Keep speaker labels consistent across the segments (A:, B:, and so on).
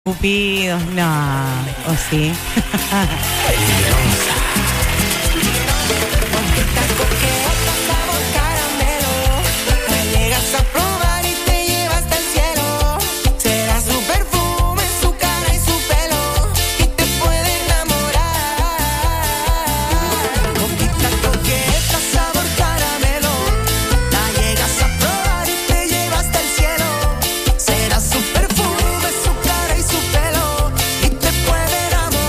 A: Cupidos, no, o sí.
B: Llegas a probar y te llevas hasta el cielo. Será su perfume, su cara y su pelo, y te puede enamorar. Boquita coqueta, sabor caramelo. La llegas a probar y te llevas hasta el cielo. Será su perfume, su cara y su pelo, y te puede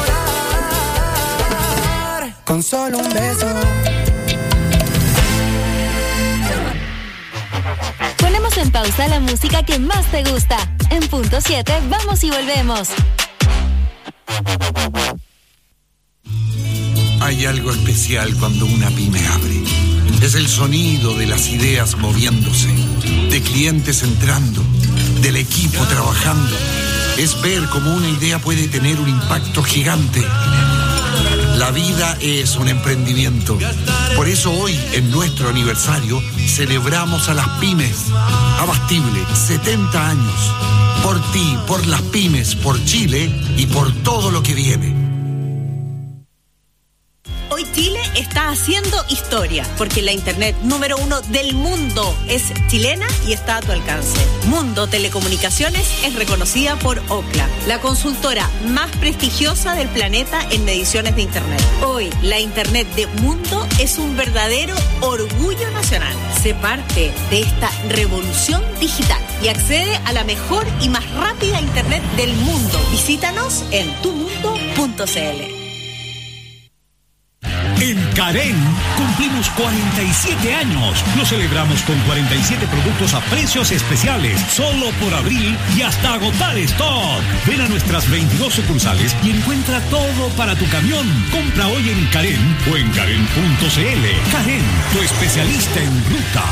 B: enamorar con solo un beso.
C: Ponemos en pausa la música que más te gusta. En punto 7, vamos y volvemos.
D: Hay algo especial cuando una pyme abre. Es el sonido de las ideas moviéndose, de clientes entrando, del equipo trabajando. Es ver cómo una idea puede tener un impacto gigante. La vida es un emprendimiento. Por eso hoy, en nuestro aniversario, celebramos a las pymes. Abastible, 70 años. Por ti, por las pymes, por Chile y por todo lo que viene.
E: Hoy Chile está haciendo historia, porque la internet número 1 del mundo es chilena y está a tu alcance. Mundo Telecomunicaciones es reconocida por Ookla, la consultora más prestigiosa del planeta en mediciones de internet. Hoy, la internet de Mundo es un verdadero orgullo nacional. Sé parte de esta revolución digital y accede a la mejor y más rápida internet del mundo. Visítanos en tumundo.cl.
F: En Carén cumplimos 47 años. Lo celebramos con 47 productos a precios especiales, solo por abril y hasta agotar stock. Ven a nuestras 22 sucursales y encuentra todo para tu camión. Compra hoy en Carén o en Carén.cl. Carén, tu especialista en ruta.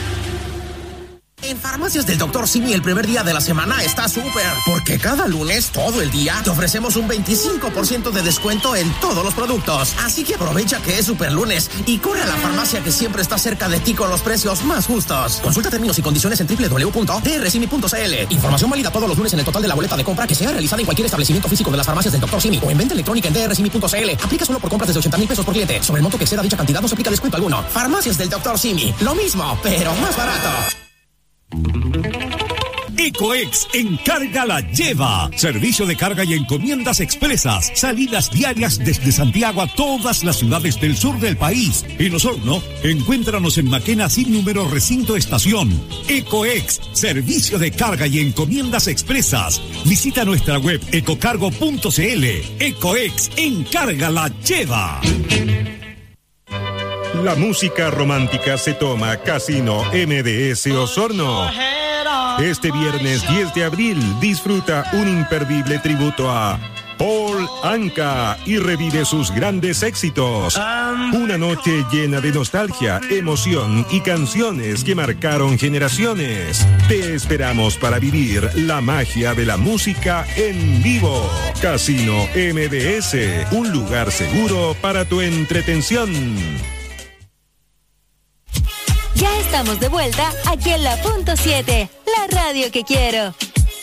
G: En Farmacias del Dr. Simi el primer día de la semana está súper, porque cada lunes, todo el día, te ofrecemos un 25% de descuento en todos los productos. Así que aprovecha que es super lunes y corre a la farmacia que siempre está cerca de ti con los precios más justos. Consulta términos y condiciones en www.drsimi.cl. Información válida todos los lunes en el total de la boleta de compra que sea realizada en cualquier establecimiento físico de las Farmacias del Dr. Simi o en venta electrónica en drsimi.cl. Aplica solo por compras desde 80,000 pesos por cliente. Sobre el monto que exceda dicha cantidad no se aplica descuento alguno. Farmacias del Dr. Simi. Lo mismo, pero más barato.
F: Ecoex Encarga la Lleva. Servicio de carga y encomiendas expresas. Salidas diarias desde Santiago a todas las ciudades del sur del país. En Osorno, encuéntranos en Maquena sin número recinto estación. Ecoex, servicio de carga y encomiendas expresas. Visita nuestra web ecocargo.cl. Ecoex Encarga la Lleva.
H: La música romántica se toma Casino MDS Osorno. Este viernes 10 de abril disfruta un imperdible tributo a Paul Anka y revive sus grandes éxitos. Una noche llena de nostalgia, emoción y canciones que marcaron generaciones. Te esperamos para vivir la magia de la música en vivo. Casino MDS, un lugar seguro para tu entretención.
C: Ya estamos de vuelta aquí en la punto 7, la radio que quiero.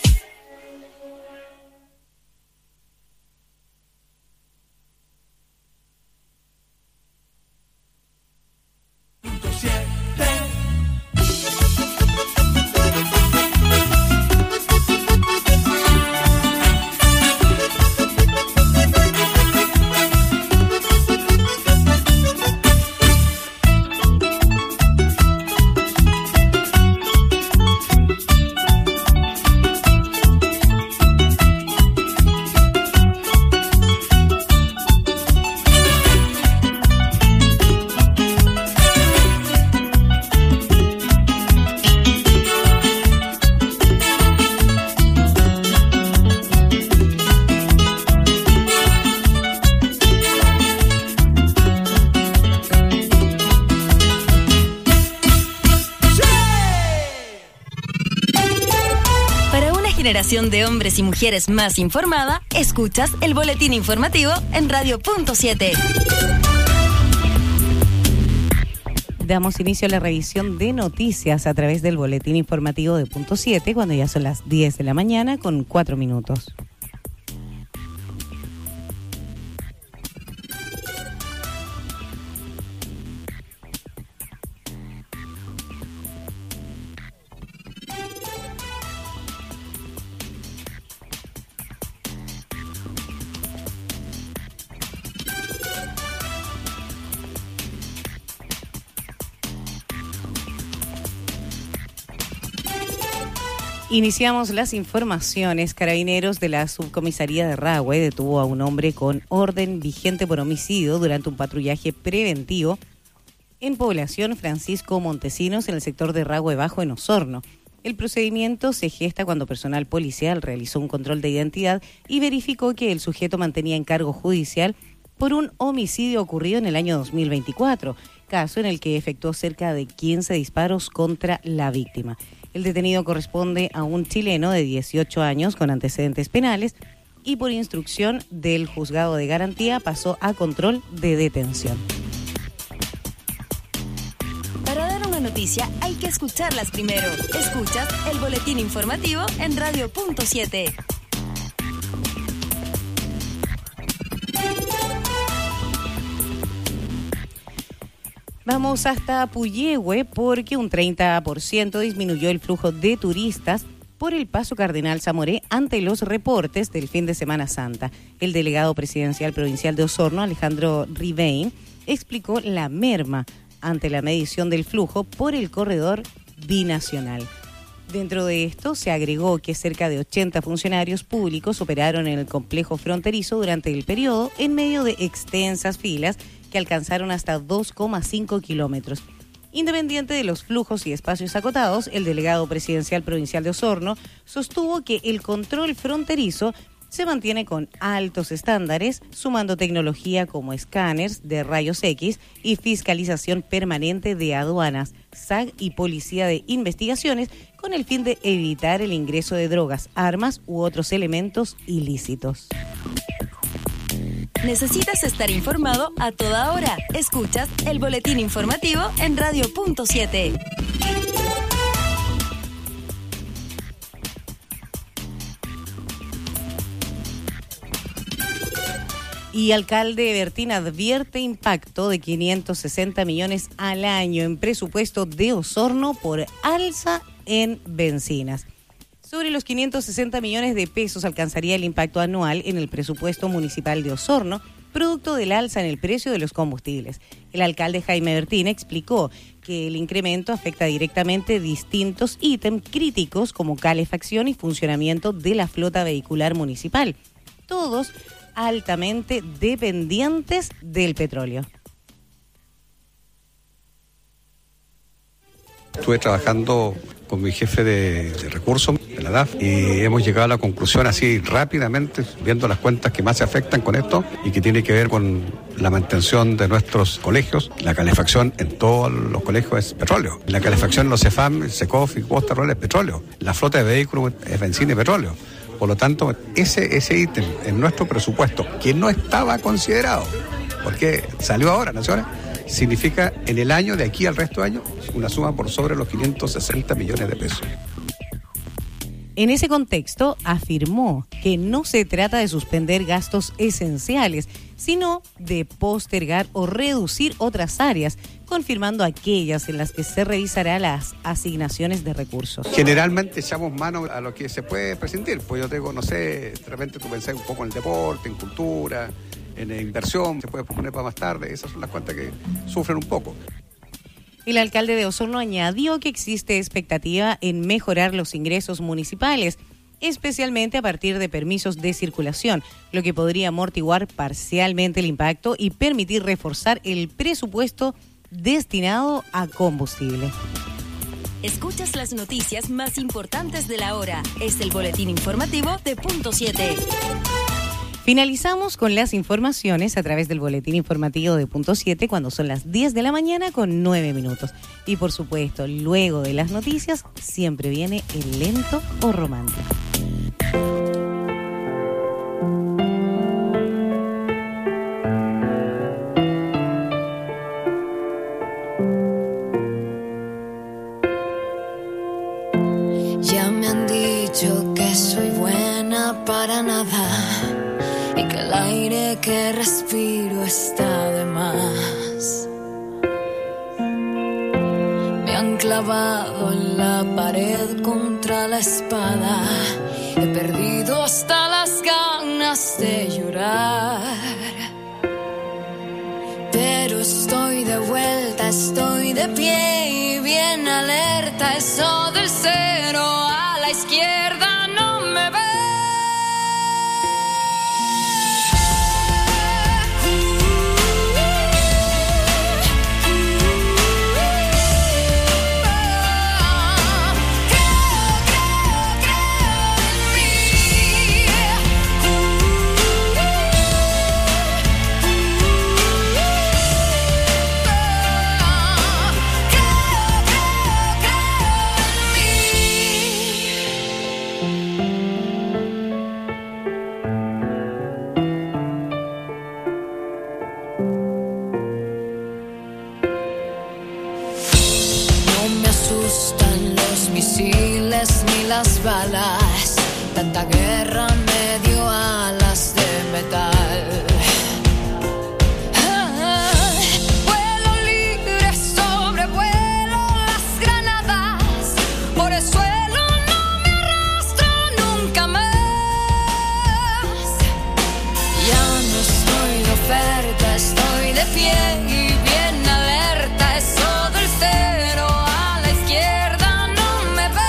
C: Generación de hombres y mujeres más informada, escuchas el boletín informativo en Radio Punto 7.
A: Damos inicio a la revisión de noticias a través del boletín informativo de Punto 7, cuando ya son las 10 de la mañana con 4 minutos. Iniciamos las informaciones. Carabineros de la subcomisaría de Rahue detuvo a un hombre con orden vigente por homicidio durante un patrullaje preventivo en población Francisco Montesinos, en el sector de Rahue Bajo, en Osorno. El procedimiento se gesta cuando personal policial realizó un control de identidad y verificó que el sujeto mantenía encargo judicial por un homicidio ocurrido en el año 2024, caso en el que efectuó cerca de 15 disparos contra la víctima. El detenido corresponde a un chileno de 18 años con antecedentes penales y por instrucción del juzgado de garantía pasó a control de detención.
C: Para dar una noticia hay que escucharlas primero. Escuchas el boletín informativo en Radio.7.
A: Vamos hasta Puyehue porque un 30% disminuyó el flujo de turistas por el Paso Cardenal Zamoré ante los reportes del fin de Semana Santa. El delegado presidencial provincial de Osorno, Alejandro Ribein, explicó la merma ante la medición del flujo por el corredor binacional. Dentro de esto se agregó que cerca de 80 funcionarios públicos operaron en el complejo fronterizo durante el periodo en medio de extensas filas que alcanzaron hasta 2,5 kilómetros. Independiente de los flujos y espacios acotados, el delegado presidencial provincial de Osorno sostuvo que el control fronterizo se mantiene con altos estándares, sumando tecnología como escáneres de rayos X y fiscalización permanente de aduanas, SAG y Policía de Investigaciones, con el fin de evitar el ingreso de drogas, armas u otros elementos ilícitos.
C: ¿Necesitas estar informado a toda hora? Escuchas el boletín informativo en Radio.7.
A: Y alcalde Bertín advierte impacto de 560 millones al año en presupuesto de Osorno por alza en bencinas. Sobre los 560 millones de pesos alcanzaría el impacto anual en el presupuesto municipal de Osorno, producto del alza en el precio de los combustibles. El alcalde Jaime Bertín explicó que el incremento afecta directamente distintos ítems críticos como calefacción y funcionamiento de la flota vehicular municipal, todos altamente dependientes del petróleo.
I: Estuve trabajando con mi jefe de recursos de la DAF y hemos llegado a la conclusión así rápidamente, viendo las cuentas que más se afectan con esto y que tiene que ver con la mantención de nuestros colegios. La calefacción en todos los colegios es petróleo. La calefacción en los CEFAM, el SECOF y Costa Rural es petróleo. La flota de vehículos es benzina y petróleo. Por lo tanto, ese ítem en nuestro presupuesto, que no estaba considerado, porque salió ahora, ¿no señora? Significa en el año, de aquí al resto de año, una suma por sobre los 560 millones de pesos.
A: En ese contexto, afirmó que no se trata de suspender gastos esenciales, sino de postergar o reducir otras áreas, confirmando aquellas en las que se revisará las asignaciones de recursos.
I: Generalmente echamos mano a lo que se puede prescindir, pues yo tengo, no sé, de repente tú pensás un poco en el deporte, en cultura, en inversión, se puede poner para más tarde, esas son las cuentas que sufren un poco.
A: El alcalde de Osorno añadió que existe expectativa en mejorar los ingresos municipales, especialmente a partir de permisos de circulación, lo que podría amortiguar parcialmente el impacto y permitir reforzar el presupuesto destinado a combustible.
C: Escuchas las noticias más importantes de la hora. Es el boletín informativo de Punto 7.
A: Finalizamos con las informaciones a través del boletín informativo de Punto 7 cuando son las 10 de la mañana con 9 minutos. Y por supuesto, luego de las noticias, siempre viene el lento o romántico.
J: Ya me han dicho que soy buena para nada y que el aire que respiro está de más. Me han clavado en la pared contra la espada. He perdido hasta las ganas de llorar. Pero estoy de vuelta, estoy de pie y bien alerta. Eso del cero a la izquierda las balas. Tanta guerra me dio alas de metal. Vuelo libre, sobrevuelo las granadas. Por el suelo no me arrastro nunca más. Ya no estoy de oferta, estoy de pie y bien alerta. Eso del cero a la izquierda no me ve.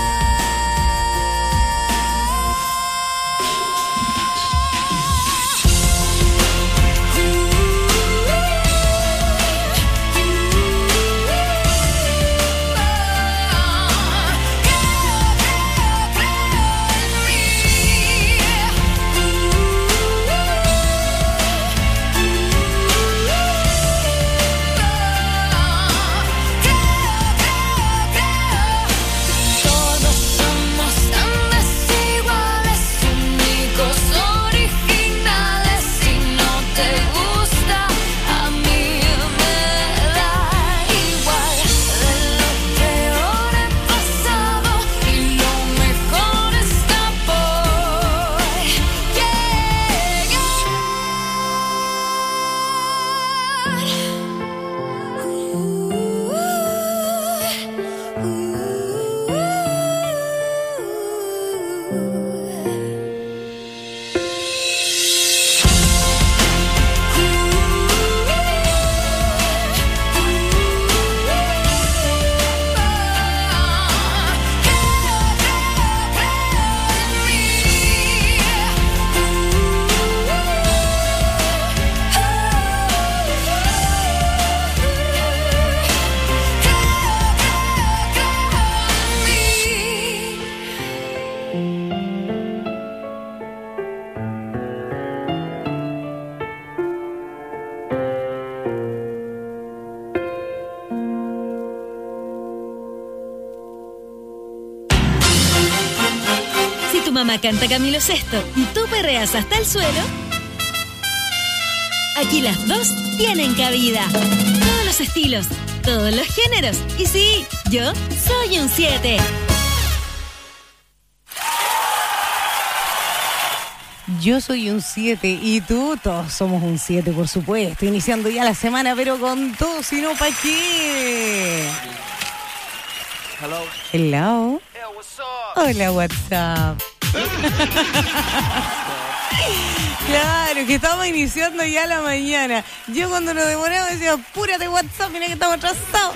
J: Todos somos tan desiguales, únicos, originales. Si no te gusta, a mí me da igual. De lo peor he pasado y lo mejor está por
C: Si tu mamá canta Camilo Sesto y tú perreas hasta el suelo, aquí las dos tienen cabida. Todos los estilos, todos los géneros. Y sí, yo soy un 7.
A: Yo soy un 7 y tú, todos somos un 7, por supuesto. Iniciando ya la semana, pero con todo, si no, ¿para qué? Hello. Hola, WhatsApp. Claro, que estamos iniciando ya la mañana. Yo cuando nos demoramos decía, apúrate, WhatsApp, mira que estamos atrasados.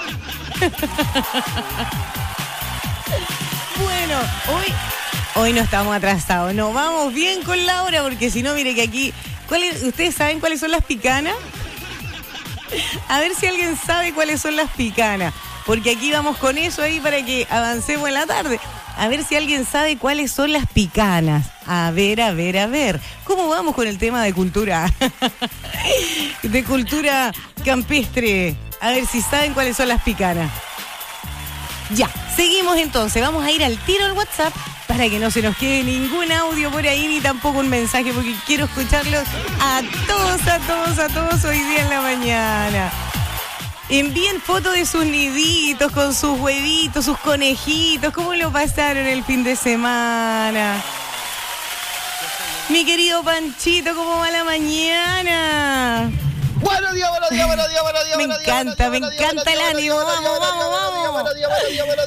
A: Bueno, hoy no estamos atrasados. Nos vamos bien con la hora, porque si no, mire que aquí... ¿Ustedes saben cuáles son las picanas? A ver si alguien sabe cuáles son las picanas. Porque aquí vamos con eso ahí para que avancemos en la tarde. A ver si alguien sabe cuáles son las picanas. A ver. ¿Cómo vamos con el tema de cultura? De cultura campestre. A ver si saben cuáles son las picanas. Ya, seguimos entonces. Vamos a ir al tiro al WhatsApp para que no se nos quede ningún audio por ahí ni tampoco un mensaje, porque quiero escucharlos a todos hoy día en la mañana. Envíen fotos de sus niditos, con sus huevitos, sus conejitos. ¿Cómo lo pasaron el fin de semana? Mi querido Panchito, ¿cómo va la mañana?
K: Buenos días.
A: Me encanta el ánimo. Vamos.
K: Buenos días,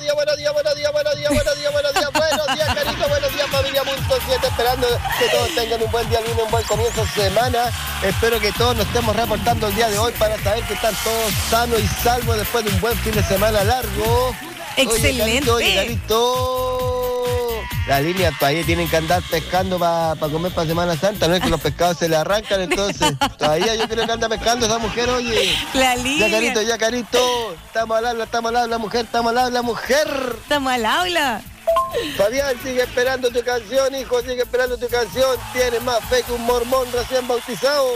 K: Carito. Buenos días, familia.7. Esperando que todos tengan un buen día lunes, un buen comienzo de semana. Espero que todos nos estemos reportando el día de hoy para saber que están todos sanos y salvos después de un buen fin de semana largo.
A: Excelente.
K: Oye, Carito. La línea todavía tienen que andar pescando para comer para Semana Santa. No es que los pescados se le arrancan, entonces todavía yo creo que anda pescando esa mujer, oye.
A: La línea.
K: Ya Carito. Estamos al habla, mujer.
A: Estamos al habla.
K: Fabián, sigue esperando tu canción, hijo, sigue esperando tu canción. Tienes más fe que un mormón recién bautizado.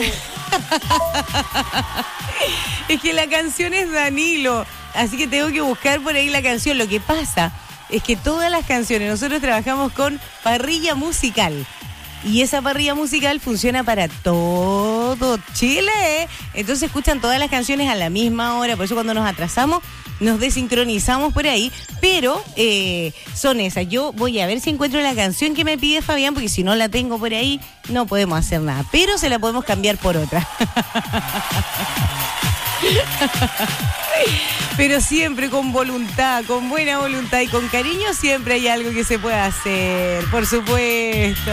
A: Es que la canción es Danilo, así que tengo que buscar por ahí la canción. Lo que pasa es que todas las canciones, nosotros trabajamos con parrilla musical. Y esa parrilla musical funciona para todos todo Chile. Entonces escuchan todas las canciones a la misma hora, por eso cuando nos atrasamos nos desincronizamos por ahí, pero son esas. Yo voy a ver si encuentro la canción que me pide Fabián, porque si no la tengo por ahí no podemos hacer nada, pero se la podemos cambiar por otra. Pero siempre con voluntad, con buena voluntad y con cariño, siempre hay algo que se puede hacer, por supuesto.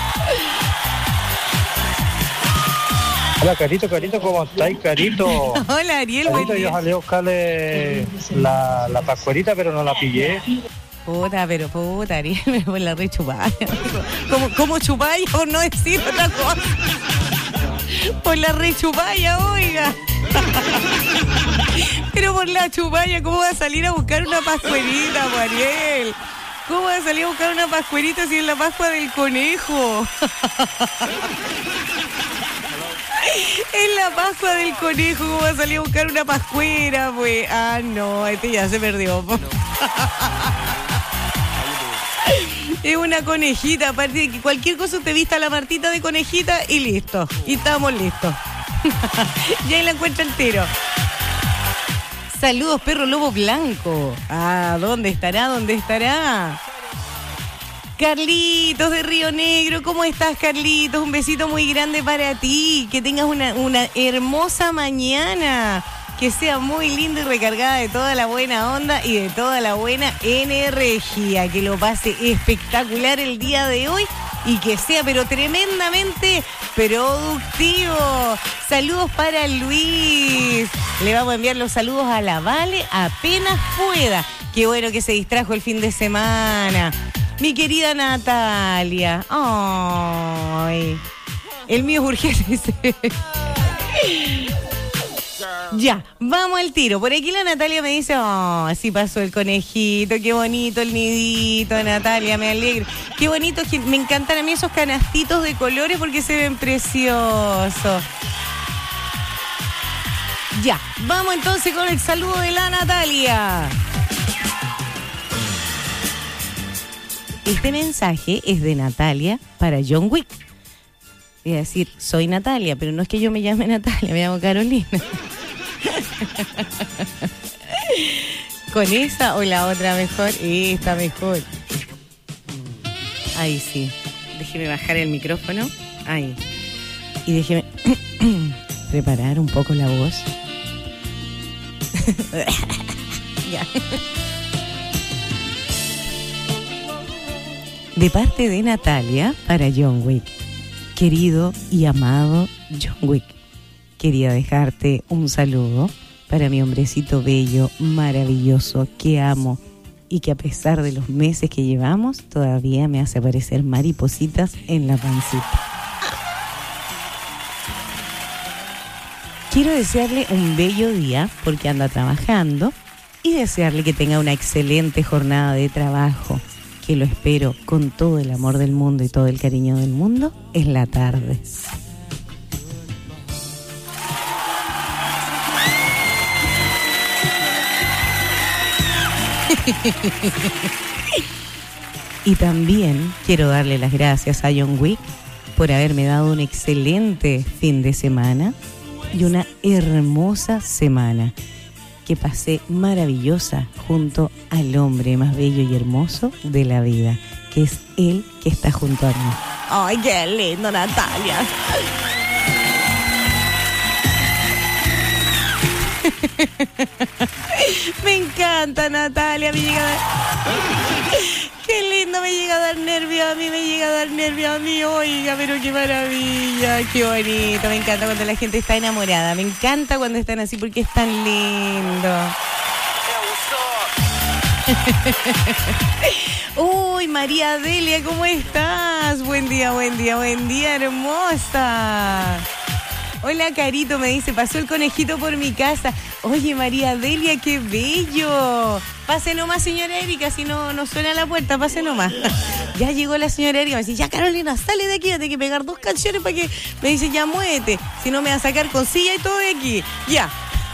L: Hola, Carito, ¿cómo estáis, Carito?
A: Hola, Ariel,
L: Carito, yo salí a buscarle la pascuerita, pero no la pillé.
A: Puta, Ariel, me voy la re chupalla. ¿Cómo chupalla por no decir otra cosa? Por la re chupalla, oiga. Pero por la chupalla, ¿cómo va a salir a buscar una pascuerita, Ariel? ¿Cómo va a salir a buscar una pascuerita si es la Pascua del Conejo? Es la Pascua del Conejo, ¿cómo va a salir a buscar una pascuera, pues? Ah, no, este ya se perdió. Es una conejita, aparte de que cualquier cosa te vista la Martita de conejita y listo. Y estamos listos. Y ahí la encuentra entero. Saludos, perro lobo blanco. Ah, ¿dónde estará? Carlitos de Río Negro, ¿cómo estás, Carlitos? Un besito muy grande para ti. Que tengas una hermosa mañana. Que sea muy linda y recargada de toda la buena onda y de toda la buena energía. Que lo pase espectacular el día de hoy y que sea pero tremendamente productivo. Saludos para Luis. Le vamos a enviar los saludos a la Vale apenas pueda. Qué bueno que se distrajo el fin de semana. Mi querida Natalia. Ay. El mío es urgente, dice. Ya, vamos al tiro. Por aquí la Natalia me dice, oh, así pasó el conejito, qué bonito el nidito, Natalia, me alegro. Qué bonito, me encantan a mí esos canastitos de colores porque se ven preciosos. Ya, vamos entonces con el saludo de la Natalia. Este mensaje es de Natalia para John Wick. Voy a decir, soy Natalia, pero no es que yo me llame Natalia, me llamo Carolina. ¿Con esa o la otra mejor? Esta mejor. Ahí sí. Déjeme bajar el micrófono. Ahí. Y déjeme preparar un poco la voz. Ya. De parte de Natalia para John Wick. Querido y amado John Wick, quería dejarte un saludo para mi hombrecito bello, maravilloso, que amo y que a pesar de los meses que llevamos, todavía me hace aparecer maripositas en la pancita. Quiero desearle un bello día porque anda trabajando y desearle que tenga una excelente jornada de trabajo, que lo espero con todo el amor del mundo y todo el cariño del mundo en la tarde. Y también quiero darle las gracias a John Wick por haberme dado un excelente fin de semana y una hermosa semana que pasé maravillosa junto al hombre más bello y hermoso de la vida, que es él que está junto a mí. ¡Ay, qué lindo, Natalia! Me encanta, Natalia, me llega a dar... Qué lindo, me llega a dar nervio a mí, oiga, pero qué maravilla, qué bonito, me encanta cuando la gente está enamorada, me encanta cuando están así porque es tan lindo. Uy, María Delia, ¿cómo estás? Buen día, hermosa. Hola, Carito, me dice, pasó el conejito por mi casa. Oye, María Delia, qué bello. Pase nomás, señora Erika, si no suena la puerta, pase nomás. Ya llegó la señora Erika, me dice, ya, Carolina, sale de aquí, tengo que pegar 2 canciones para que... Me dice, ya, muévete, si no me va a sacar con silla y todo de aquí. Ya.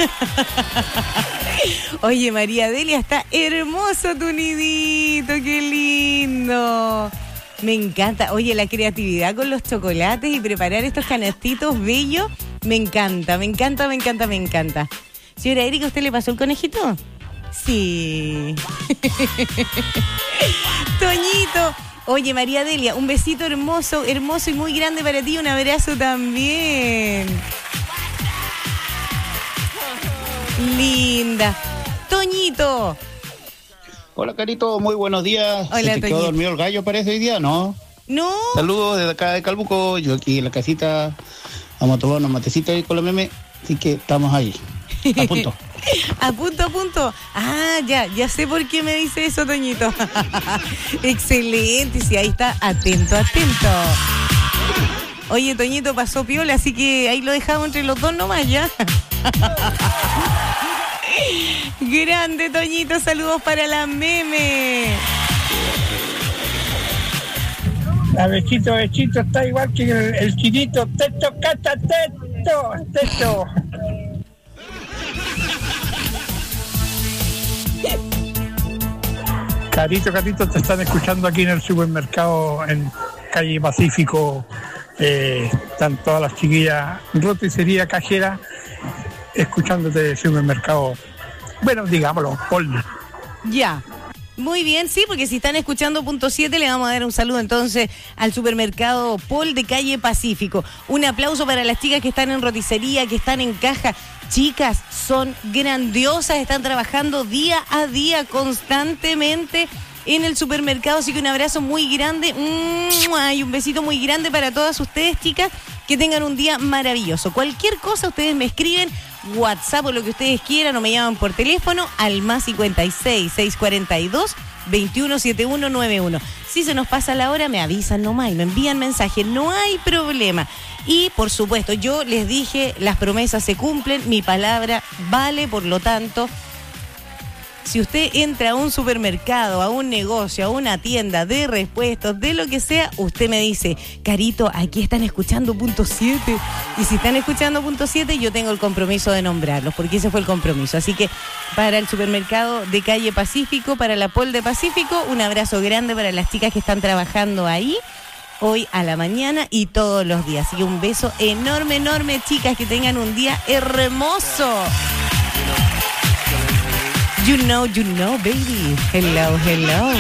A: Oye, María Delia, está hermoso tu nidito, qué lindo. Me encanta. Oye, la creatividad con los chocolates y preparar estos canastitos bellos, me encanta, me encanta, me encanta, me encanta. Señora Erika, ¿usted le pasó el conejito? Sí. Toñito. Oye, María Delia, un besito hermoso, hermoso y muy grande para ti. Un abrazo también. Linda. Toñito.
M: Hola, Carito, muy buenos días.
A: Hola,
M: ¿Se te quedó
A: Toñito.
M: dormido el gallo parece hoy día, no?
A: No.
M: Saludos desde acá de Calbuco, yo aquí en la casita. Vamos a tomar unos matecitos ahí con los memes, así que estamos ahí, a punto.
A: A punto, a punto. Ah, ya sé por qué me dice eso, Toñito. Excelente, sí, ahí está, atento, atento. Oye, Toñito pasó piola, así que ahí lo dejamos entre los dos nomás, ¿ya? Grande, Toñito, saludos para la meme.
L: La besito está igual que el chinito. Teto, cata, teto. Carito, te están escuchando aquí en el supermercado en calle Pacífico. Están todas las chiquillas, roticería, cajera, escuchándote del supermercado. Bueno, digámoslo, Paul.
A: Ya. Muy bien, sí, porque si están escuchando Punto 7, le vamos a dar un saludo entonces al supermercado Paul de calle Pacífico. Un aplauso para las chicas que están en roticería, que están en caja. Chicas, son grandiosas, están trabajando día a día constantemente en el supermercado, así que un abrazo muy grande y un besito muy grande para todas ustedes, chicas, que tengan un día maravilloso. Cualquier cosa ustedes me escriben, WhatsApp o lo que ustedes quieran, o me llaman por teléfono al más 56 642 217191. Si se nos pasa la hora, me avisan nomás y me envían mensaje, no hay problema. Y por supuesto, yo les dije, las promesas se cumplen, mi palabra vale, por lo tanto, si usted entra a un supermercado, a un negocio, a una tienda de repuestos, de lo que sea, usted me dice, Carito, aquí están escuchando Punto 7. Y si están escuchando Punto 7, yo tengo el compromiso de nombrarlos, porque ese fue el compromiso. Así que para el supermercado de calle Pacífico, para la Pol de Pacífico, un abrazo grande para las chicas que están trabajando ahí hoy a la mañana y todos los días. Así que un beso enorme, enorme, chicas, que tengan un día hermoso. You know, baby. Hello, hello.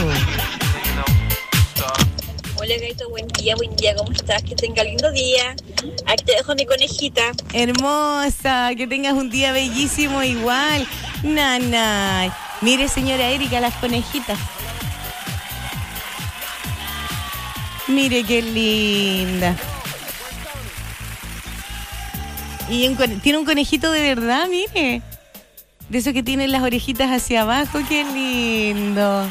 N: Hola, Gaito, buen día, ¿cómo estás? Que tenga lindo día. Aquí te dejo mi conejita.
A: Hermosa, que tengas un día bellísimo igual. Nana. Mire, señora Erika, las conejitas. Mire qué linda. Y tiene un conejito de verdad, mire. De eso que tienen las orejitas hacia abajo, qué lindo.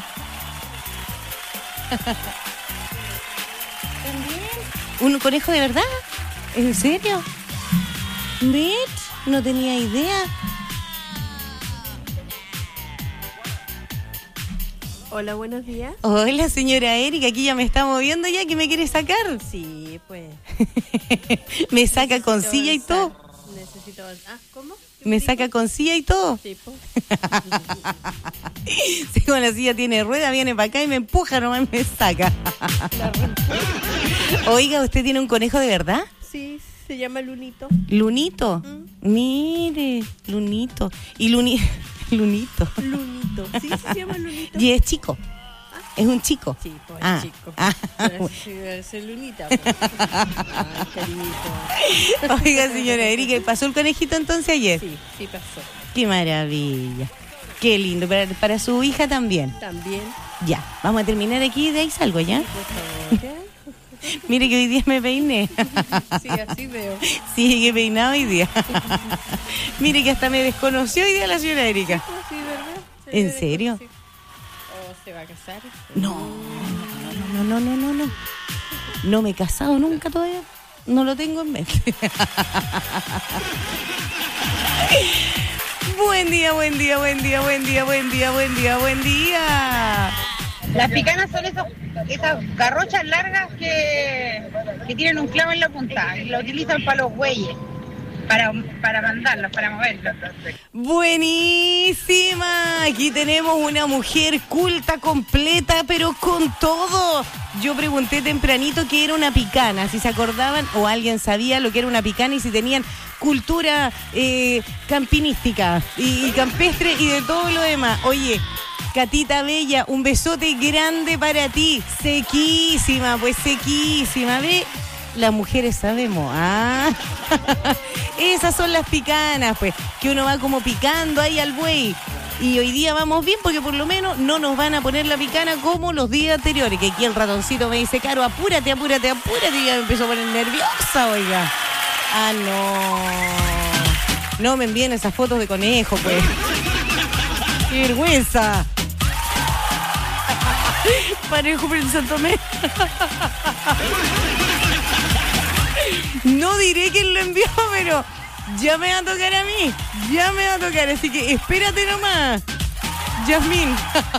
A: ¿También? ¿Un conejo de verdad? ¿En serio? ¿Mitch? No tenía idea.
O: Hola, buenos días.
A: Hola, señora Erika, aquí ya me está moviendo ya, ¿que me quiere sacar?
O: Sí, pues.
A: Me saca con silla y todo.
O: Necesito avanzar. ¿Cómo?
A: Me saca con silla y todo.
O: Sí, pues.
A: Si con la silla tiene rueda, viene para acá y me empuja, nomás me saca. Oiga, ¿usted tiene un conejo de verdad?
O: Sí, se llama Lunito.
A: ¿Lunito? Mire, Lunito. Y Lunito.
O: Lunito, sí, se llama Lunito.
A: Y es chico. Es un chico.
O: Sí, pues chico. Es el Lunita. Pues. Ay, cariñito.
A: Oiga, señora Erika, ¿pasó el conejito entonces ayer?
O: Sí, pasó.
A: Qué maravilla. Qué lindo. Para su hija también.
O: También.
A: Ya, vamos a terminar aquí y de ahí salgo, ¿ya?
O: Sí, por favor, ¿ya?
A: Mire que hoy día me peiné.
O: Sí, así veo.
A: Sí, que peinado hoy día. Mire que hasta me desconoció hoy día la señora Erika.
O: Sí, ¿verdad?
A: ¿En serio?
O: Sí. ¿O se va a casar?
A: No. No me he casado nunca todavía. No lo tengo en mente. Buen día.
P: Las picanas son esas garrochas largas que tienen un clavo en la punta y lo utilizan para los bueyes. para mandarlos, para moverlos.
A: Buenísima. Aquí tenemos una mujer culta, completa, pero con todo. Yo pregunté tempranito qué era una picana, si se acordaban o alguien sabía lo que era una picana y si tenían cultura campinística y campestre y de todo lo demás. Oye, Catita Bella, un besote grande para ti. Sequísima, pues sequísima. Ve, las mujeres sabemos. Esas son las picanas, pues, que uno va como picando ahí al buey. Y hoy día vamos bien porque por lo menos no nos van a poner la picana como los días anteriores. Que aquí el ratoncito me dice, Caro, apúrate, apúrate, apúrate. Y ya me empezó a poner nerviosa, oiga. No. No me envíen esas fotos de conejo, pues. ¡Qué vergüenza! Parejo por el Santo Tomé. No diré quién lo envió, pero ya me va a tocar a mí. Ya me va a tocar, así que espérate nomás. Yasmín.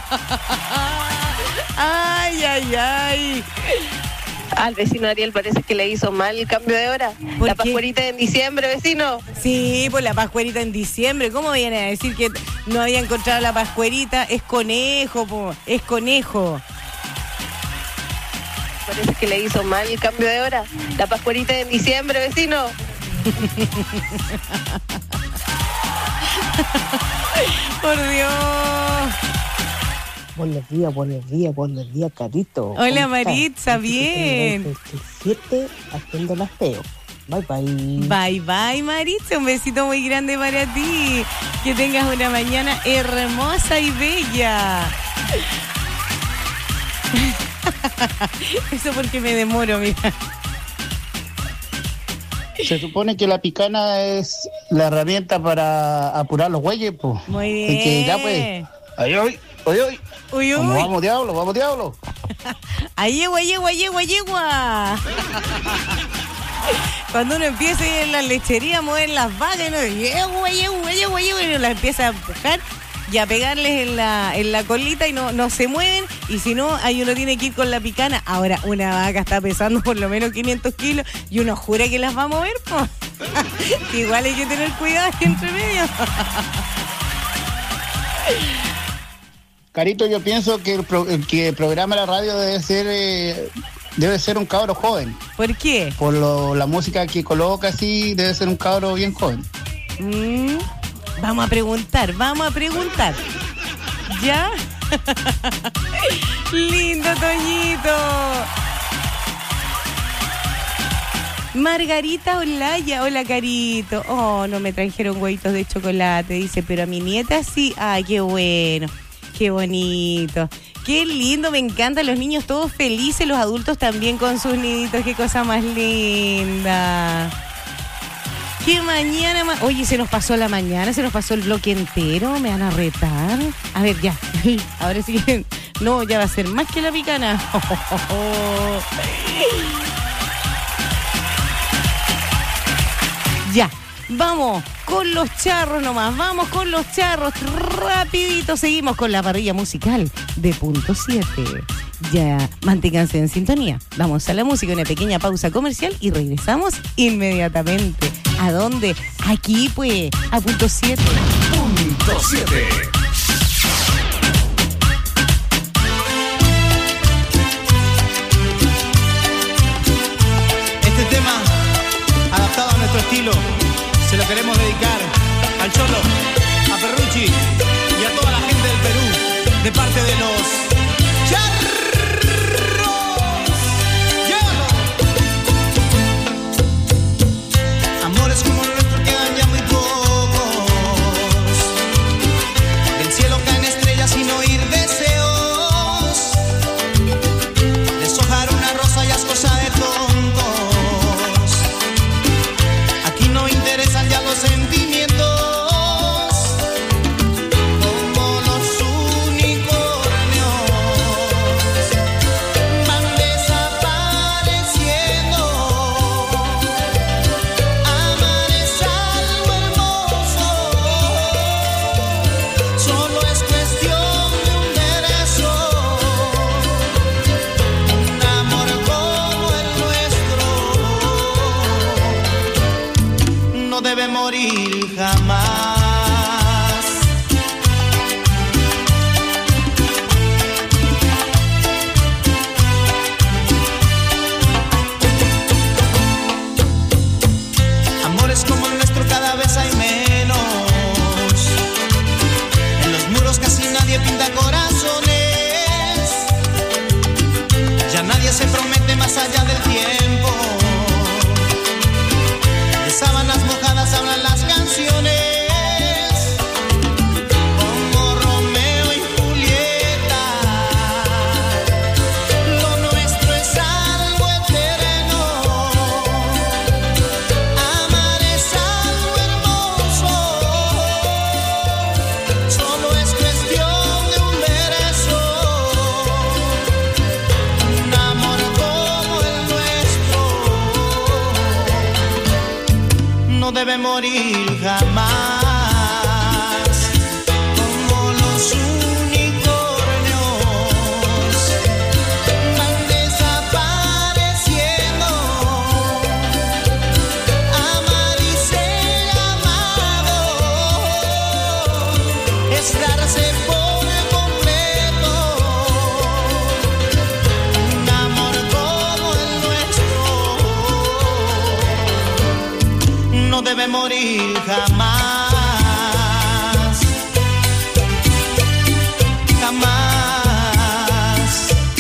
A: Ay, ay, ay.
Q: Al vecino Ariel parece que le hizo mal el cambio de hora. La pascuerita en diciembre, vecino.
A: Sí, pues la pascuerita en diciembre. ¿Cómo viene a decir que no había encontrado la pascuerita? Es conejo, po. Es conejo.
Q: Parece que le hizo mal el cambio de hora. La pascuerita en diciembre, vecino.
A: Por Dios.
R: Buenos días, Carito.
A: Hola, Maritza, bien.
R: 27 haciendo las peo. Bye, bye.
A: Bye, bye, Maritza. Un besito muy grande para ti. Que tengas una mañana hermosa y bella. Eso porque me demoro, mira.
M: Se supone que la picana es la herramienta para apurar los bueyes, pues.
A: Muy bien.
M: Así que ya, pues. Ay, ay.
A: Uy.
M: Vamos, diablo.
A: Ahí yegua. Cuando uno empieza a ir en la lechería a mover las vacas, y uno las empieza a empujar y a pegarles en la colita y no se mueven, y si no, ahí uno tiene que ir con la picana. Ahora, una vaca está pesando por lo menos 500 kilos y uno jura que las va a mover, pues. Igual hay que tener cuidado aquí entre medio.
M: Carito, yo pienso que el que programa la radio debe ser un cabro joven.
A: ¿Por qué?
M: Por la música que coloca, así, debe ser un cabro bien joven.
A: Vamos a preguntar. ¿Ya? Lindo, Toñito. Margarita Olaya, hola, Carito. Oh, no me trajeron huevitos de chocolate, dice, pero a mi nieta sí. Ay, qué bueno. Qué bonito, qué lindo, me encantan los niños todos felices, los adultos también con sus niditos, qué cosa más linda. Qué mañana más. Oye, se nos pasó la mañana, se nos pasó el bloque entero, me van a retar. A ver, ya, ahora sí que no, ya va a ser más que la picana. Ya. Vamos con los charros nomás, vamos con los charros, rapidito, seguimos con la parrilla musical de Punto 7. Ya, manténganse en sintonía, vamos a la música, una pequeña pausa comercial y regresamos inmediatamente. ¿A dónde? Aquí pues, a Punto 7.
F: Punto 7.
S: Este tema, adaptado a nuestro estilo, se lo queremos dedicar al Cholo, a Perrucci y a toda la gente del Perú, de parte de los charros. ¡Llévalo! Amores como el nuestro quedan ya muy pocos. Del cielo caen estrellas sin oír deseos. Deshojar una rosa ya es cosa de tontos. Aquí no interesan ya los sentimientos, como los unicornios. debe morir jamás. Amores como el nuestro cada vez hay menos. En los muros casi nadie pinta corazones. Ya nadie se promete más allá del tiempo. De sábanas mojadas hablan las canciones. Como Romeo y Julieta. Lo nuestro es algo eterno. Amar es algo hermoso. Solo es cuestión de un verso. Un amor como el nuestro no debe morir jamás. Como los unicornios van desapareciendo. Amar y ser amado es darse por completo. Un amor como el nuestro no debe morir jamás. Jamás.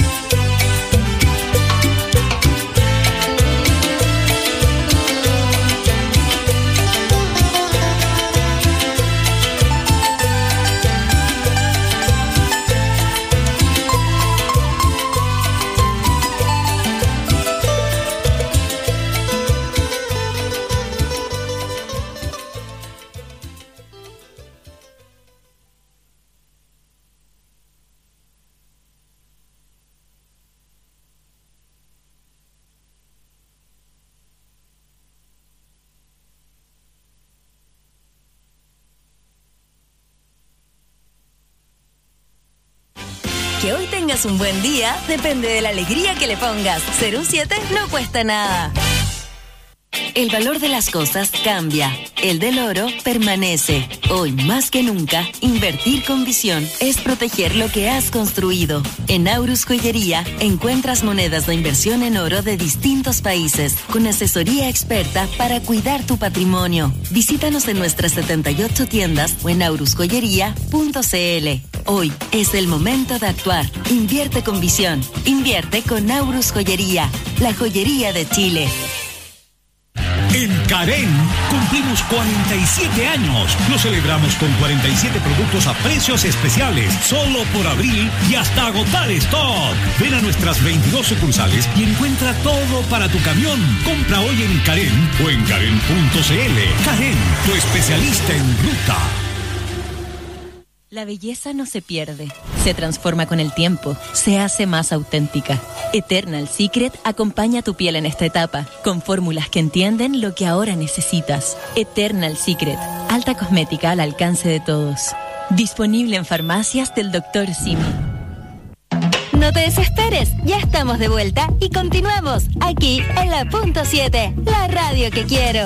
C: Que hoy tengas un buen día depende de la alegría que le pongas. Ser un 7 no cuesta nada. El valor de las cosas cambia. El del oro permanece. Hoy más que nunca, invertir con visión es proteger lo que has construido. En Aurus Joyería encuentras monedas de inversión en oro de distintos países, con asesoría experta para cuidar tu patrimonio. Visítanos en nuestras 78 tiendas o en aurusjoyería.cl. Hoy es el momento de actuar. Invierte con visión. Invierte con Aurus Joyería, la joyería de Chile.
F: En Carén cumplimos 47 años. Lo celebramos con 47 productos a precios especiales, solo por abril y hasta agotar stock. Ven a nuestras 22 sucursales y encuentra todo para tu camión. Compra hoy en Carén o en Carén.cl. Carén, tu especialista en ruta.
T: La belleza no se pierde, se transforma con el tiempo, se hace más auténtica. Eternal Secret acompaña tu piel en esta etapa, con fórmulas que entienden lo que ahora necesitas. Eternal Secret, alta cosmética al alcance de todos. Disponible en farmacias del Dr. Simi.
C: No te desesperes, ya estamos de vuelta y continuamos aquí en la Punto 7, la radio que quiero.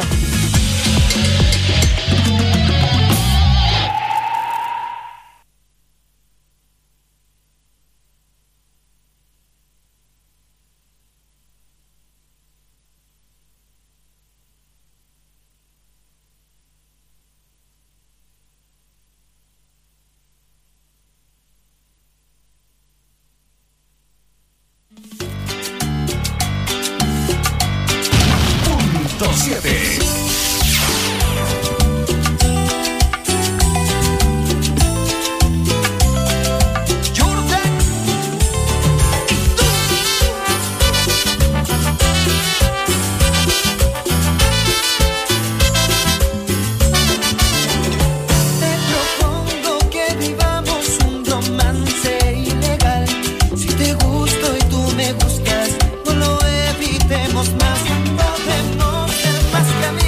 F: Punto 7.
B: Más, podemos ser más que amigos.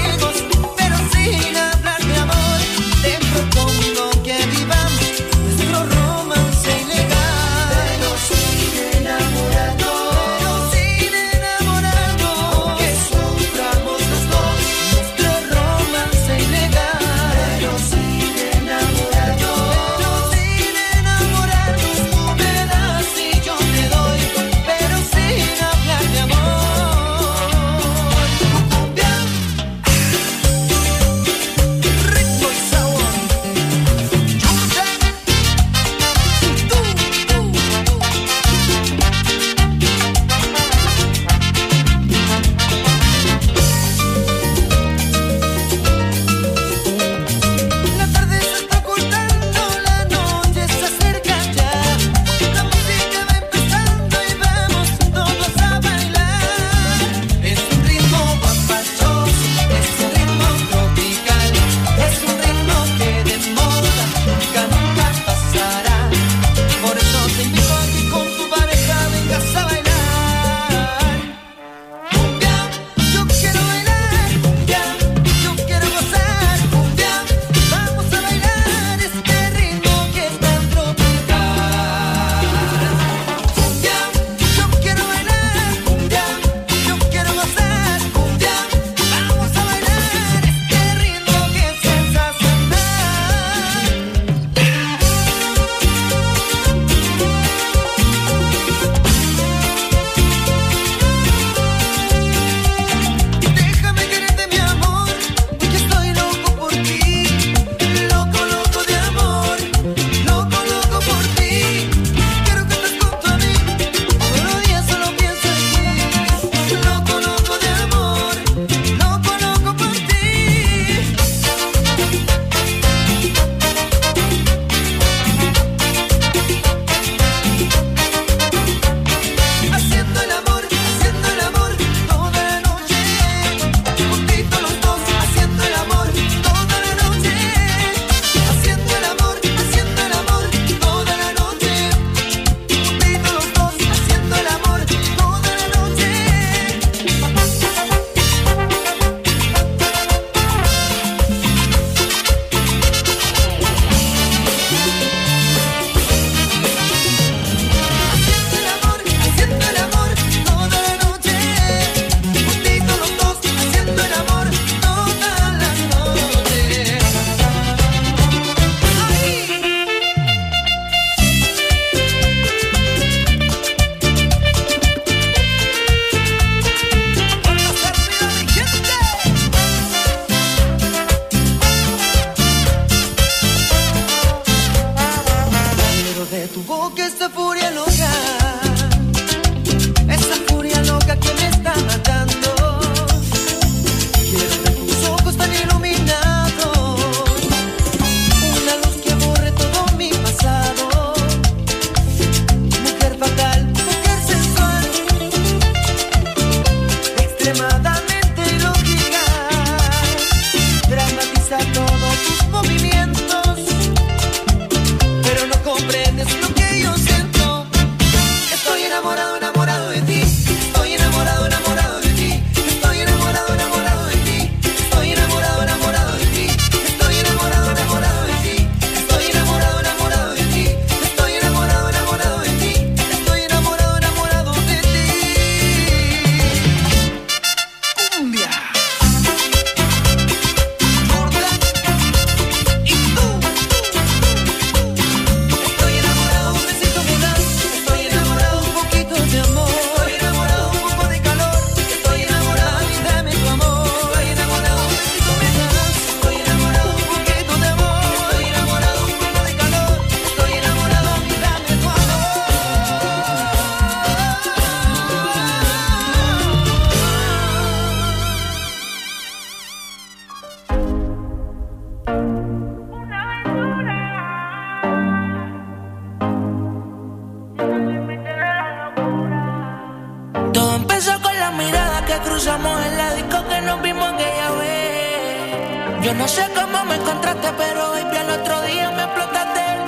B: nos vimos aquella vez. Yo no sé cómo me encontraste, pero baby, al otro día me explotaste el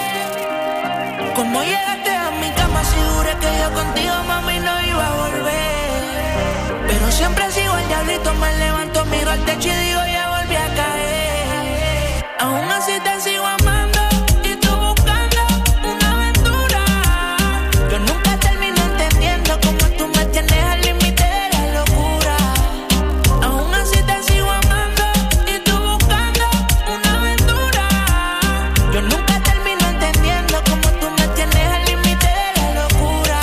B: día. Cómo llegaste a mi cama, si juré que yo contigo, mami, no iba a volver. Pero siempre sigo el diablito, me levanto, miro al techo y digo, ya volví a caer. Aún así te sigo amando y tú buscando una aventura. Yo nunca termino entendiendo cómo tú me tienes al límite de la locura. Aún así te sigo amando y tú buscando una aventura. Yo nunca termino entendiendo cómo tú me tienes al límite de la locura.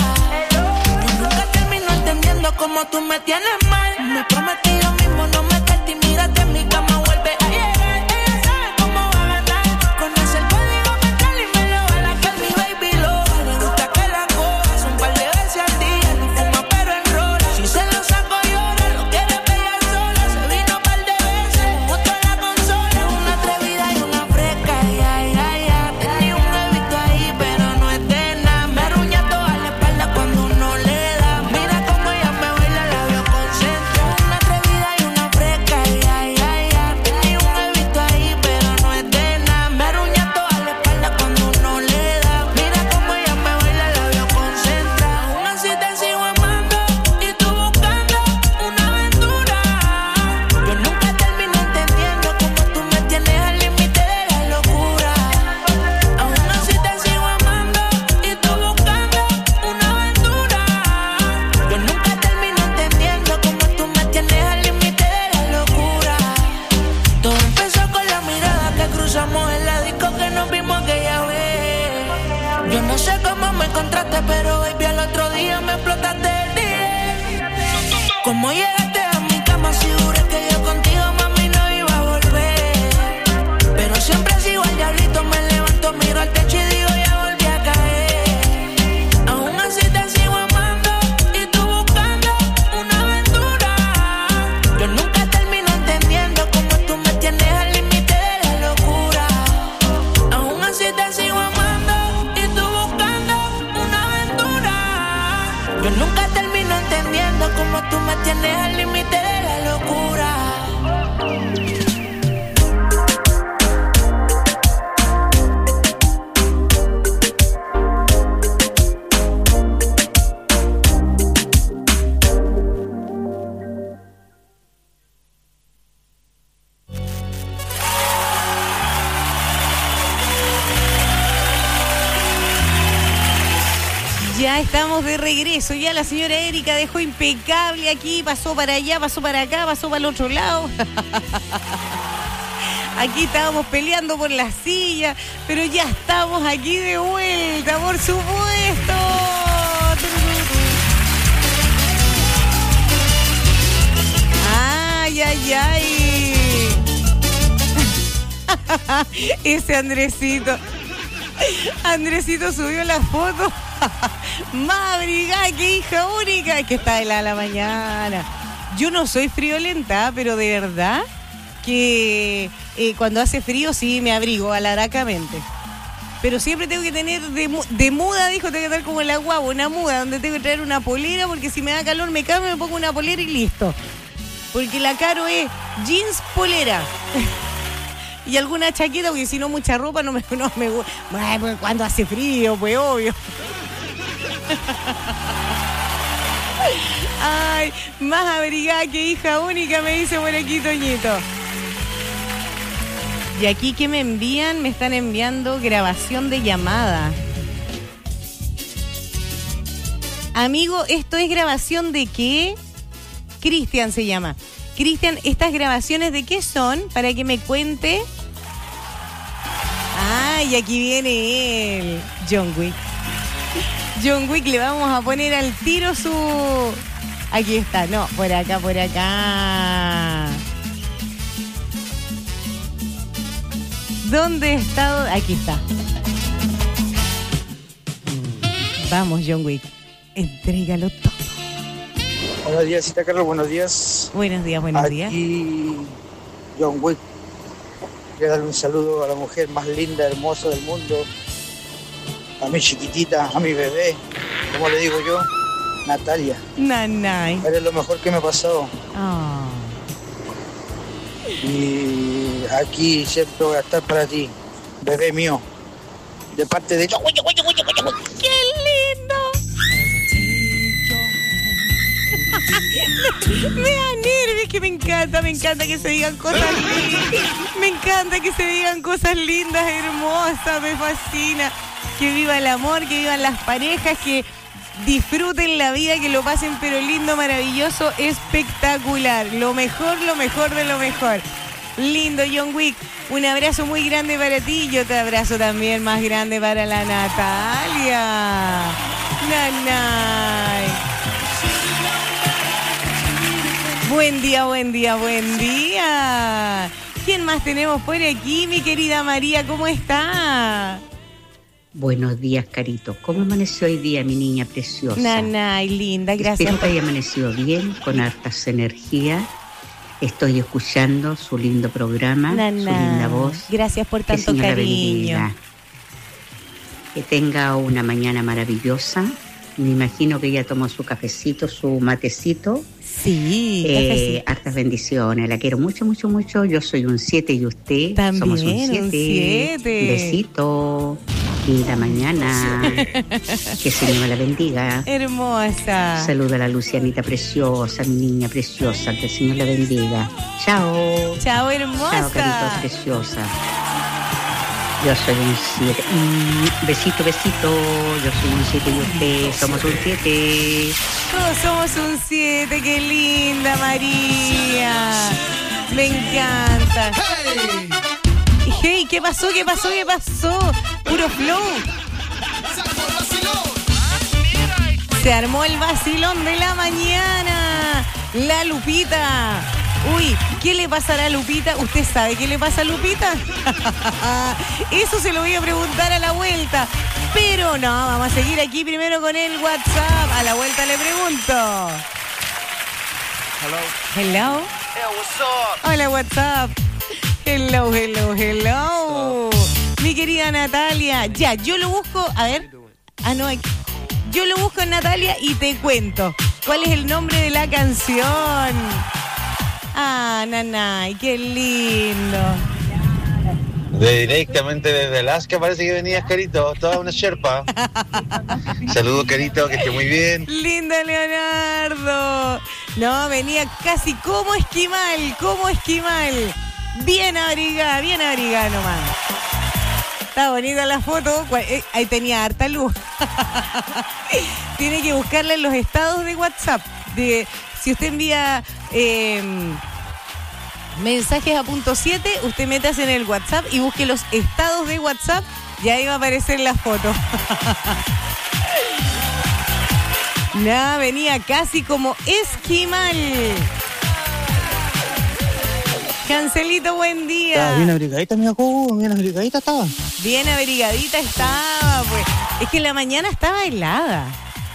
B: Yo nunca termino entendiendo cómo tú me tienes mal. Me prometí yo mismo no meterte y mírate en mi cama, vuelve a llegar. Ella sabe cómo va a ganar. Conoce el código mental y me lo va a lacar. Mi baby lo le gusta que la cojas un par de veces al día. No fuma pero enrola. Si se lo saco llora, lo quiere pegar sola. Se vino un par de veces, me gustó la consola. Una atrevida y una fresca, ya. Tenía un bebito ahí pero no es de nada. Me arruña toda la espalda cuando uno le da. Mira cómo ella me baila, la veo concentrada. Una atrevida y una fresca, ya. Tenía un bebito ahí pero no es de nada. Me arruña toda la espalda cuando uno le da. Mira cómo ella me baila, la veo concentrada. Aún así te sigo amando y tú buscando una aventura. Yo nunca termino entendiendo cómo tú me tienes al límite de la locura. Aún así te sigo amando y tú buscando una aventura. Yo nunca termino entendiendo cómo tú me tienes al límite de la locura. Todo empezó con la mirada que cruzamos en la disco que nos vimos aquella vez. Yo no sé cómo me encontraste, pero baby, al otro día me explotaste el día. Cómo llegaste a mi cama, si juré que yo contigo, mami, no iba a volver. Pero siempre sigo al diablito, me levanto, miro al techo y digo, ya volví a caer. Aún así te sigo amando y tú buscando una aventura. Yo nunca termino entendiendo cómo tú me tienes al límite de la locura. Aún así te sigo amando y tú buscando una aventura. Yo nunca termino entendiendo cómo tú me tienes al límite de la locura.
A: Ya estamos de regreso, ya la señora Erika dejó impecable aquí, pasó para allá, pasó para acá, pasó para el otro lado. Aquí estábamos peleando por la silla, pero ya estamos aquí de vuelta, por supuesto. Ay, ay, ay. Ese Andresito subió la foto. Más abrigada que hija única. Es que está helada la mañana. Yo no soy friolenta, pero de verdad que cuando hace frío sí me abrigo alaracamente. Pero siempre tengo que tener de muda, dijo, tengo que estar como en la guagua, una muda donde tengo que traer una polera, porque si me da calor me cambio, me pongo una polera y listo. Porque la Caro es jeans, polera. Y alguna chaqueta, porque si no mucha ropa no me gusta. Pues cuando hace frío, pues obvio. Ay, más abrigada que hija única, me dice por aquí Toñito. Y aquí que me envían, me están enviando grabación de llamada. Amigo, ¿esto es grabación de qué? Cristian se llama. Cristian, ¿estas grabaciones de qué son? Para que me cuente. Y aquí viene él, John Wick. John Wick, le vamos a poner al tiro su... Aquí está, no, por acá, por acá. ¿Dónde está? Aquí está. Vamos, John Wick, entrégalo todo.
U: Buenos días, Cita Carlos, buenos días.
A: Buenos días, buenos días.
U: Aquí John Wick. Quiero darle un saludo a la mujer más linda, hermosa del mundo. A mi chiquitita, a mi bebé. ¿Cómo le digo yo? Natalia.
A: Nanay.
U: Eres lo mejor que me ha pasado. Y aquí siempre voy a estar para ti, bebé mío. De parte de...
A: ¡Qué lindo! Me da nervios, que me encanta que se digan cosas lindas. Me encanta que se digan cosas lindas, hermosas, me fascina. Que viva el amor, que vivan las parejas, que disfruten la vida, que lo pasen pero lindo, maravilloso, espectacular. Lo mejor de lo mejor. Lindo, John Wick. Un abrazo muy grande para ti. Yo te abrazo también más grande para la Natalia. Nanay. Buen día. ¿Quién más tenemos por aquí, mi querida María? ¿Cómo está?
D: Buenos días, Carito. ¿Cómo amaneció hoy día, mi niña preciosa?
A: Nanay, linda, gracias.
D: Espero que haya amanecido bien, con hartas energías. Estoy escuchando su lindo programa,
A: Nanay,
D: su linda voz.
A: Gracias por tanto cariño.
D: Que tenga una mañana maravillosa. Me imagino que ella tomó su cafecito, su matecito.
A: Sí, cafecito.
D: Hartas bendiciones. La quiero mucho, mucho, mucho. Yo soy un 7 y usted.
A: También,
D: somos un 7.
A: Un 7.
D: Besito. Linda mañana. Que el Señor la bendiga.
A: Hermosa.
D: Saluda a la Lucianita preciosa, mi niña preciosa. Que el Señor la bendiga. Chao.
A: Chao, hermosa.
D: Chao, Carito, preciosa. Yo soy un 7. Besito. Yo soy un 7 y usted. Somos un 7.
A: Todos somos un 7. Qué linda, María. Me encanta. Hey, ¿qué pasó? Puro flow. Se armó el vacilón de la mañana. La Lupita. Uy, ¿qué le pasará a Lupita? ¿Usted sabe qué le pasa a Lupita? Eso se lo voy a preguntar a la vuelta. Pero no, vamos a seguir aquí primero con el WhatsApp. A la vuelta le pregunto. Hello.
B: Hey, what's up?
A: Hola, WhatsApp. Hello. Mi querida Natalia. Ya, yo lo busco. A ver. Yo lo busco en Natalia y te cuento. ¿Cuál es el nombre de la canción? Ah, nanay, qué lindo.
V: Directamente desde Alaska parece que venías, Carito. Toda una sherpa. Saludos, Carito, que esté muy bien.
A: Linda, Leonardo. No, venía casi como esquimal. Bien abrigada nomás. Está bonita la foto. Ahí tenía harta luz. Tiene que buscarla en los estados de WhatsApp. Si usted envía mensajes a .7, usted métase en el WhatsApp y busque los estados de WhatsApp y ahí va a aparecer la foto. Nada, venía casi como esquimal. Cancelito, buen día.
U: Estaba bien abrigadita, mi Jacobo, bien abrigadita estaba.
A: Bien abrigadita estaba, pues. Es que en la mañana estaba helada.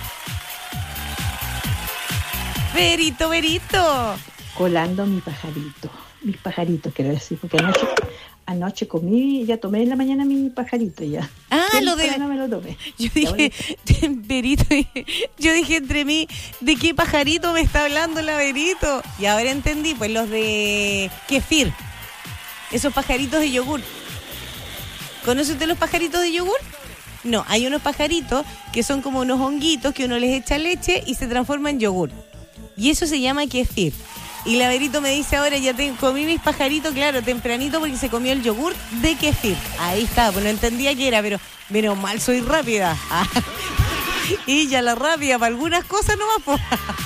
A: Verito.
W: Colando mis pajaritos quiero decir, porque anoche comí, ya tomé en la mañana mi pajarito ya.
A: Lo de...
W: No me lo tomé.
A: Yo dije, Verito, yo dije entre mí, ¿de qué pajarito me está hablando la Verito? Y ahora entendí, pues los de kefir, esos pajaritos de yogur. ¿Conoce usted los pajaritos de yogur? No, hay unos pajaritos que son como unos honguitos que uno les echa leche y se transforma en yogur. Y eso se llama kefir. Y la Verito me dice ahora, comí mis pajaritos, claro, tempranito porque se comió el yogur de kefir. Ahí está, pues no entendía qué era, pero menos mal soy rápida. Y ya la rápida para algunas cosas nomás, pues.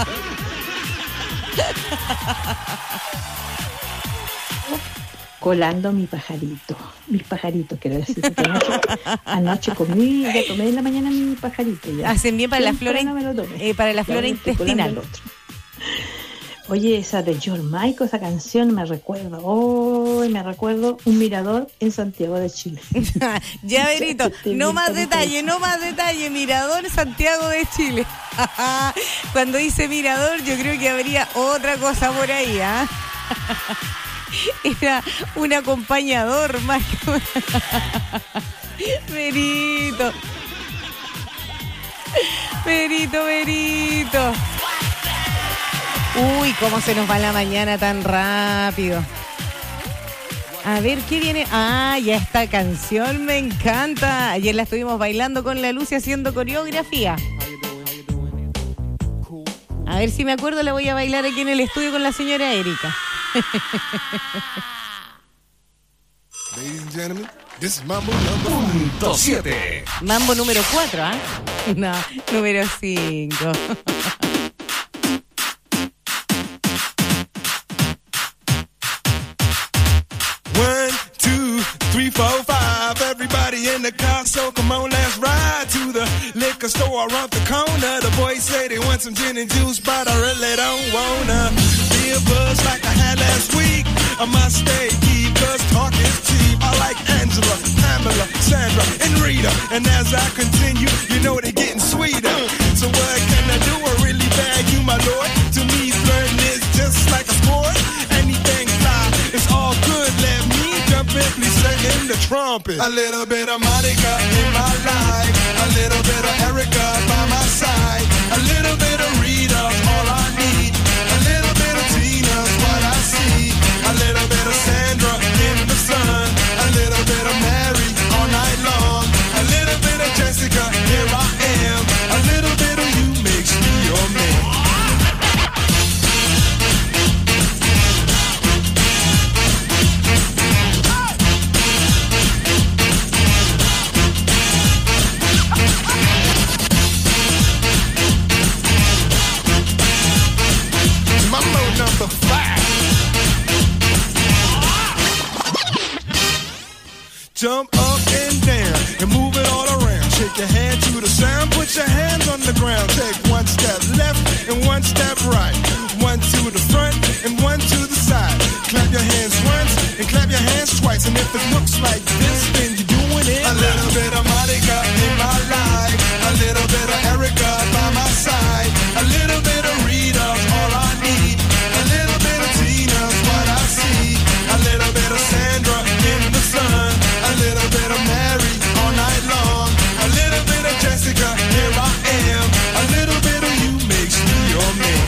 W: Colando mis pajaritos quiero decir, porque anoche comí, ya tomé en la mañana mi pajarito ya.
A: Hacen bien para la flora,
W: no me lo tomé.
A: Para la flora intestinal.
W: Oye, esa de George Michael, esa canción me recuerda un mirador en Santiago de Chile.
A: Ya, Verito, no más detalle, mirador Santiago de Chile. Cuando dice mirador, yo creo que habría otra cosa por ahí, ¿ah? Era un acompañador más que... Verito. Uy, cómo se nos va la mañana tan rápido. A ver, ¿qué viene? Ah, ya esta canción me encanta. Ayer la estuvimos bailando con la Lucy haciendo coreografía. A ver si me acuerdo, la voy a bailar aquí en el estudio con la señora Erika.
E: Ladies and gentlemen, this is Mambo number
F: 7.
A: Mambo número 4, ¿ah? No, número 5.
E: 3, 4, 5, everybody in the car, so come on, let's ride to the liquor store around the corner. The boys say they want some gin and juice, but I really don't wanna be a buzz like I had last week. I must stay deep, cause talk is cheap. I like Angela, Pamela, Sandra, and Rita. And as I continue, you know they're getting sweeter. So what can I do? I really bag you, my lord. To me, flirting is just like a sport. Anything fly, it's all good. Let me jump in, please sing the trumpet. A little bit of Monica in my life, a little bit of Erica by my side, a little bit of Rita, all I need, a little bit of Tina's what I see, a little bit of Sandra in the sun, a little bit of Mary all night long, a little bit of Jessica, here I am, a little bit of you makes me your man. Number 5. Jump up and down and move it all around. Shake your hand to the sound, put your hands on the ground. Take one step left and one step right. One to the front and one to the side. Clap your hands once and clap your hands twice. And if it looks like this, then you're doing it. A little bit of Monica in my life, a little bit of Erica by my side, a little bit of Rita, all I need. A little bit of Tina's what I see. A little bit of Sandra in the sun. A little bit of Mary all night long. A little bit of Jessica, here I am. A little bit of you makes me your man.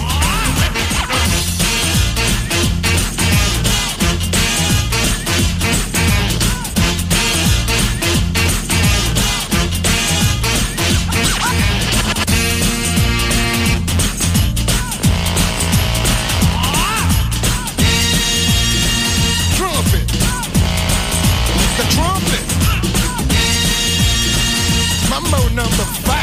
E: Mambo number 5.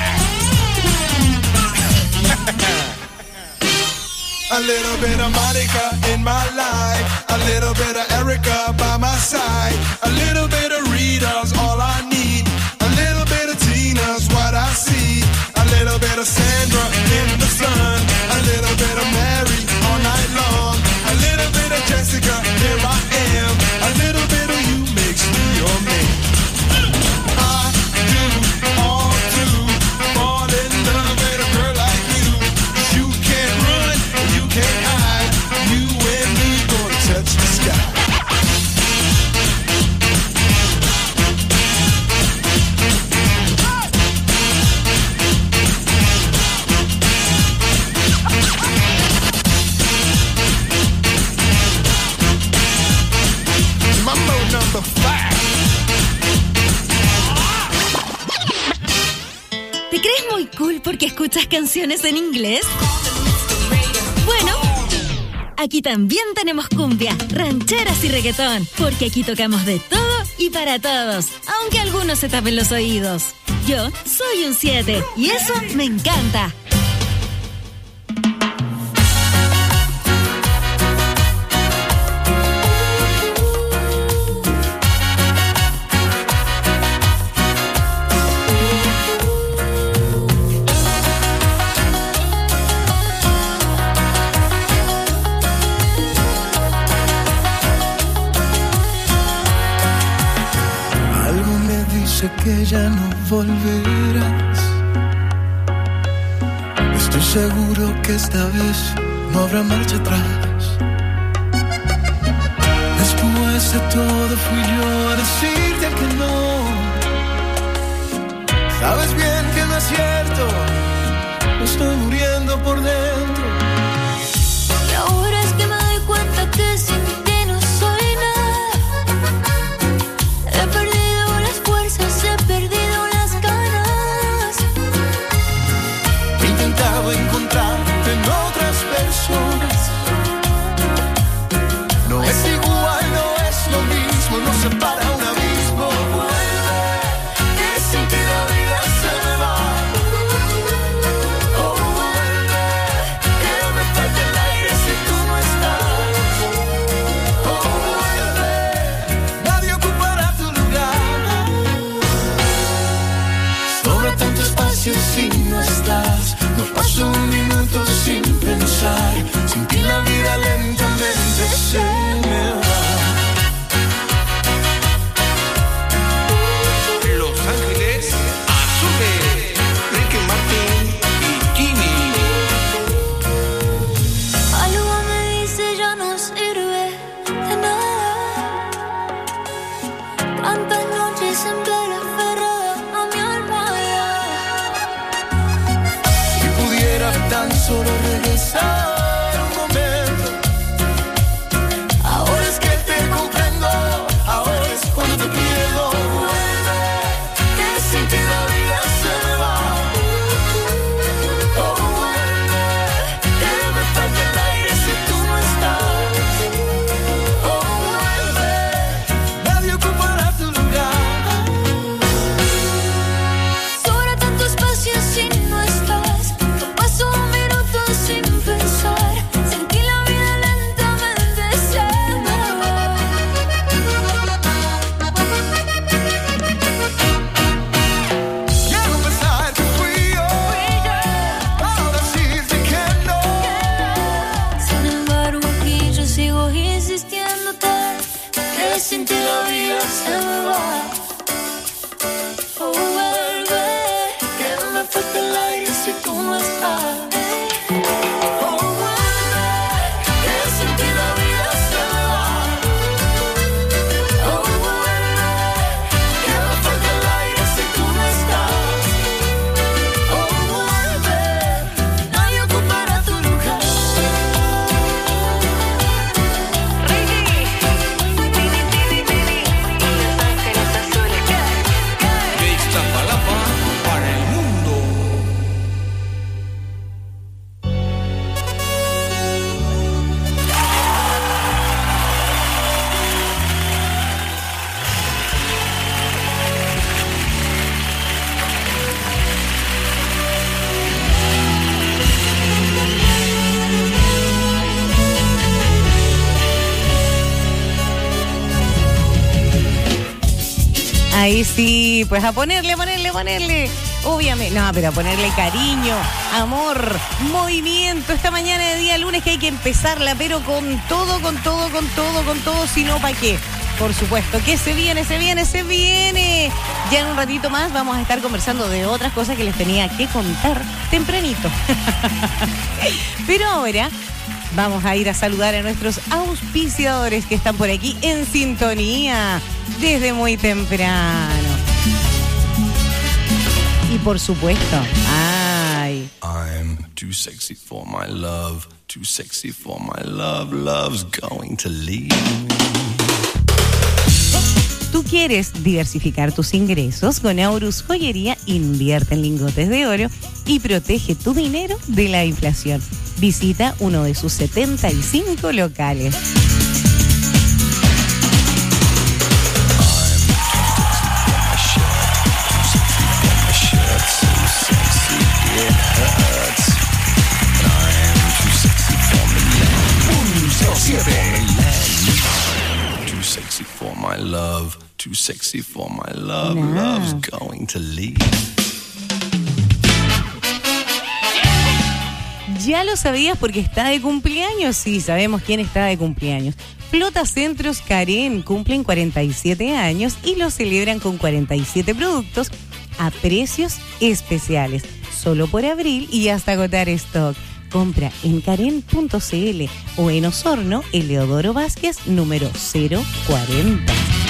E: A little bit of Monica in my life, a little bit of Erica by my side, a little bit of Rita's all I need, a little bit of Tina's what I see, a little bit of Sandra in the sun, a little bit of Mary all night long, a little bit of Jessica, here I am, a little bit of you makes me your man. I do all to fall in love with a girl like you. You can't run, you can't hide. You and me gonna touch the sky. Mambo number 5.
C: ¿Te crees muy cool porque escuchas canciones en inglés? Bueno, aquí también tenemos cumbia, rancheras y reggaetón, porque aquí tocamos de todo y para todos, aunque algunos se tapen los oídos. Yo soy un 7 y eso me encanta.
B: Que ya no volverás. Estoy seguro que esta vez no habrá marcha atrás. Después de todo fui yo a decirte que no. Sabes bien que no es cierto, me estoy muriendo por dentro.
J: Y ahora es que me doy cuenta que sin ti no soy nada.
B: paso un minuto sin pensar, sin ti la vida lentamente se me va.
G: Los Ángeles Azules, Ricky Martin y Kimi.
J: Algo me dice ya no sirve de nada. Tantas noches en plena aferrada a mi almohada.
B: Si pudiera tan solo regresar un momento. Ahora es que te comprendo, ahora es cuando te pierdo. Vuelve, que sin ti la vida se me va. Oh, vuelve, que me falta el aire si tú no estás. Oh, vuelve, nadie ocupará tu lugar.
J: Sobra tanto espacio si no estás. No paso un minuto sin pensar. Sin ti la vida lentamente se me va.
B: Quiero pensar que fui yo, para decirte que no.
J: Sin embargo aquí yo sigo insistiéndote que sin ti la vida se me va. Oh, vuelve,
B: Que me falta el aire si tú no estás. Oh, vuelve, que sin ti la vida se me va. Oh, vuelve, que me falta el aire si tú no estás. Oh, vuelve, nadie ocupará tu lugar.
G: De Iztapalapa para el mundo.
A: Ahí sí, pues a ponerle. Obviamente, no, pero a ponerle cariño, amor, movimiento. Esta mañana de día lunes que hay que empezarla, pero con todo, si no, ¿para qué? Por supuesto que se viene. Ya en un ratito más vamos a estar conversando de otras cosas que les tenía que contar tempranito. Pero ahora vamos a ir a saludar a nuestros auspiciadores que están por aquí en sintonía desde muy temprano. Y por supuesto,
B: I'm too sexy for my love, too sexy for my love, love's going to leave me.
A: ¿Tú quieres diversificar tus ingresos? Con Aurus Joyería invierte en lingotes de oro y protege tu dinero de la inflación. Visita uno de sus 75 locales.
B: Too sexy for my love, too sexy for my love, love's going to leave.
A: ¿Ya lo sabías porque está de cumpleaños? Sí, sabemos quién está de cumpleaños. Flota Centros Karen cumplen 47 años y lo celebran con 47 productos a precios especiales. Solo por abril y hasta agotar stock. Compra en Karen.cl o en Osorno, Eleodoro Vázquez, número 040.